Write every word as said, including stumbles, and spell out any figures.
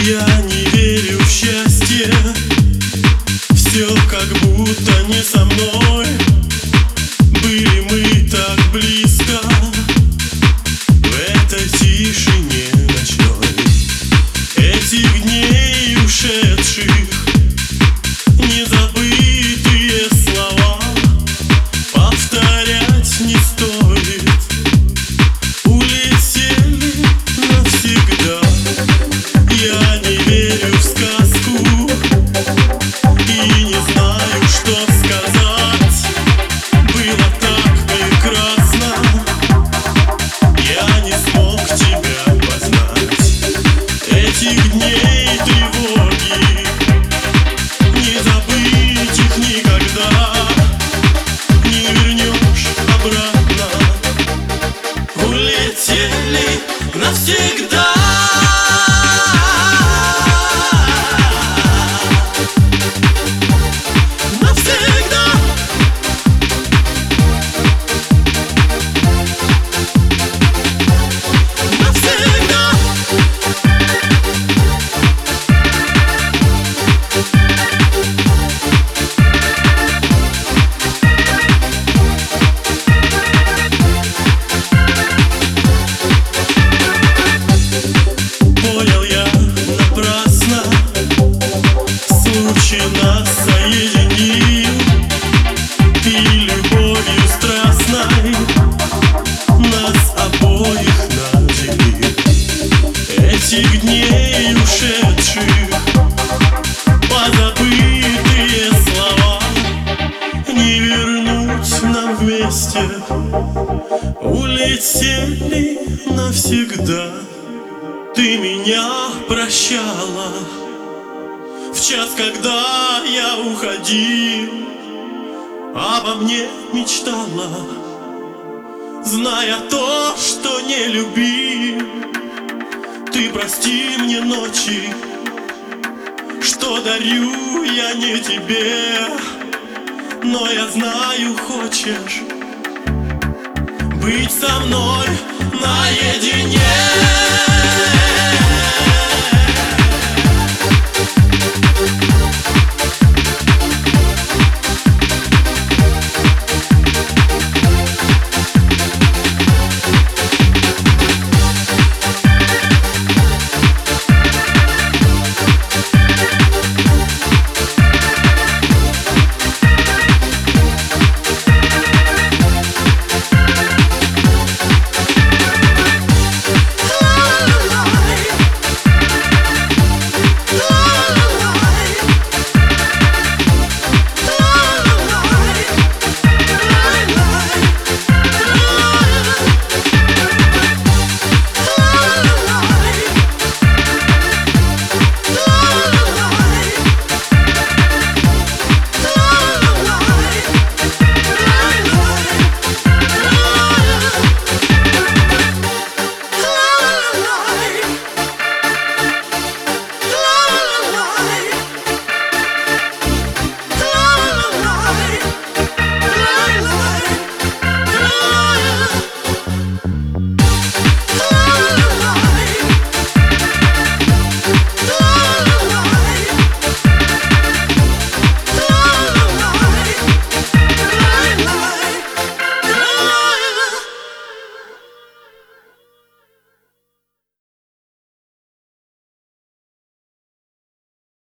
Я не верю в счастье, все как будто не со мной. Были мы так близко в этой тишине ночной. Этих дней ушедших незабытые слова повторять не стоит. Улетели навсегда. Я не верю в сказку и не знаю, что сказать. Было так прекрасно, я не смог тебя познать. Этих дней тревоги не забыть их никогда. Не вернешь обратно. Улетели навсегда. Нас соединил и любовью страстной нас обоих наделил. Этих дней ушедших позабытые слова не вернуть нам вместе. Улетели навсегда. Ты меня прощала в час, когда я уходил, обо мне мечтала, зная то, что не любил. Ты прости мне ночи, что дарю я не тебе, но я знаю, хочешь быть со мной наедине.